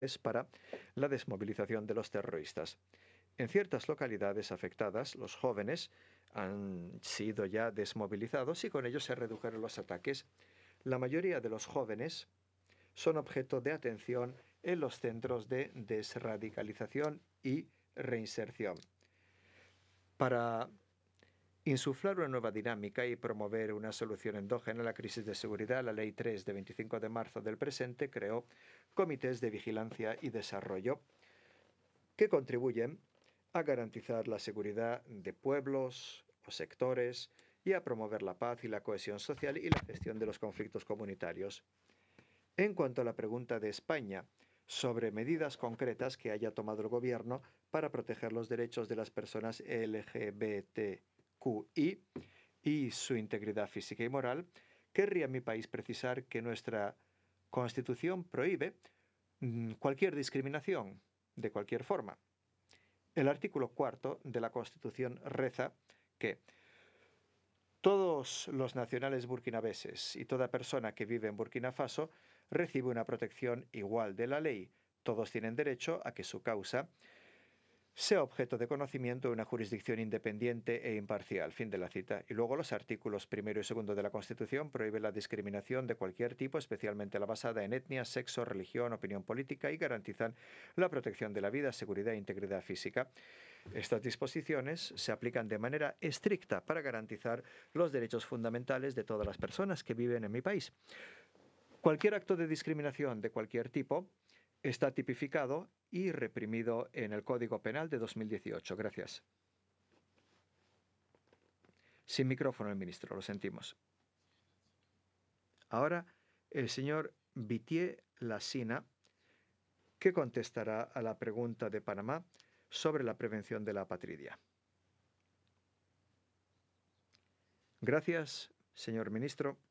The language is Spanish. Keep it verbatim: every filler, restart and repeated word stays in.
para la desmovilización de los terroristas. En ciertas localidades afectadas, los jóvenes han sido ya desmovilizados y con ello se redujeron los ataques. La mayoría de los jóvenes son objeto de atención en los centros de desradicalización y reinserción. Para insuflar una nueva dinámica y promover una solución endógena a la crisis de seguridad, la Ley tres de veinticinco de marzo del presente creó comités de vigilancia y desarrollo que contribuyen a garantizar la seguridad de pueblos o sectores y a promover la paz y la cohesión social y la gestión de los conflictos comunitarios. En cuanto a la pregunta de España sobre medidas concretas que haya tomado el Gobierno para proteger los derechos de las personas L G B T Q I y su integridad física y moral, querría mi país precisar que nuestra Constitución prohíbe mmm, cualquier discriminación, de cualquier forma. El artículo cuarto de la Constitución reza que todos los nacionales burkinabeses y toda persona que vive en Burkina Faso recibe una protección igual de la ley. Todos tienen derecho a que su causa sea objeto de conocimiento de una jurisdicción independiente e imparcial. Fin de la cita. Y luego los artículos primero y segundo de la Constitución prohíben la discriminación de cualquier tipo, especialmente la basada en etnia, sexo, religión, opinión política, y garantizan la protección de la vida, seguridad e integridad física. Estas disposiciones se aplican de manera estricta para garantizar los derechos fundamentales de todas las personas que viven en mi país. Cualquier acto de discriminación de cualquier tipo está tipificado y reprimido en el Código Penal de dos mil dieciocho. Gracias. Sin micrófono el ministro, lo sentimos. Ahora el señor Vitier Lassina, que contestará a la pregunta de Panamá sobre la prevención de la apatridia. Gracias, señor ministro.